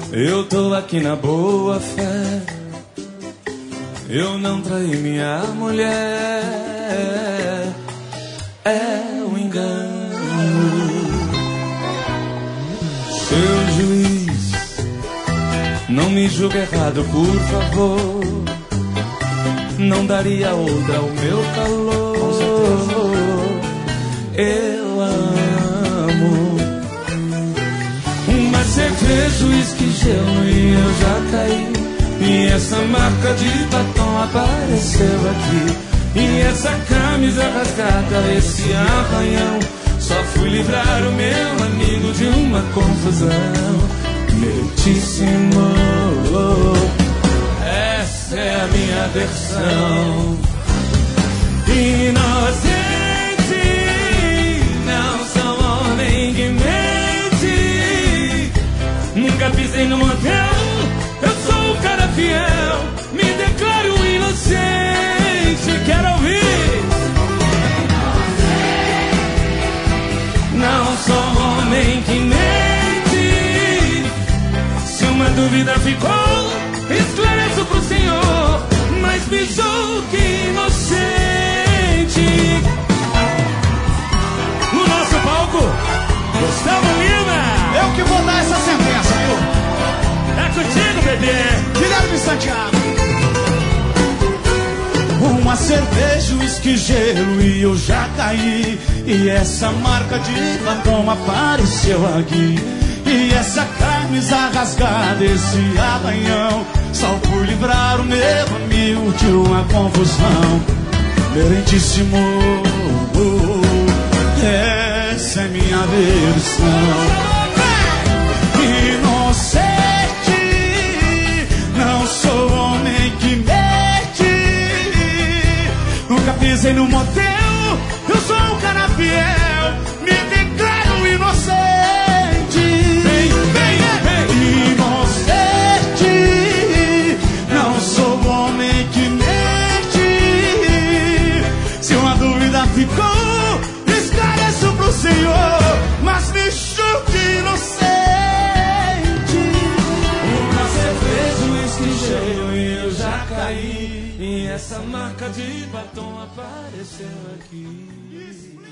Eu tô aqui na boa fé, eu não traí minha mulher. É um engano. Seu juiz, não me julgue errado, por favor. Não daria outra ao meu calor. Eu amo. Uma cerveja, uísque, gelo e eu já caí. E essa marca de batom apareceu aqui. E essa camisa rasgada, esse arranhão. Só fui livrar o meu amigo de uma confusão. Meritíssimo, essa é a minha versão. Inocente, não sou homem que mente. Nunca pisei no motel, eu sou um cara fiel. Me declaro inocente, quero ouvir. Não sou homem que mente. Se uma dúvida ficou, esclareço pro senhor. Mas me julgue inocente. No nosso palco, Gustavo Lima. Eu que vou dar essa sentença, viu? É contigo, bebê. Guilherme Santiago. Uma cerveja, uísque, gelo e eu já caí. E essa marca de batom apareceu aqui. E essa camisa rasgada, esse arranhão. Só fui livrar o meu amigo de uma confusão. Meritíssimo, essa é minha versão. Inocente, não sou homem que mente. Nunca pisei no motel, eu sou um cara fiel. Me declaro inocente. Inocente, não sou homem que mente. Se uma dúvida ficou, esclareço pro senhor. Mas me julgue inocente. Uma cerveja, uísque, gelo e eu já caí. E essa marca de batom apareceu aqui.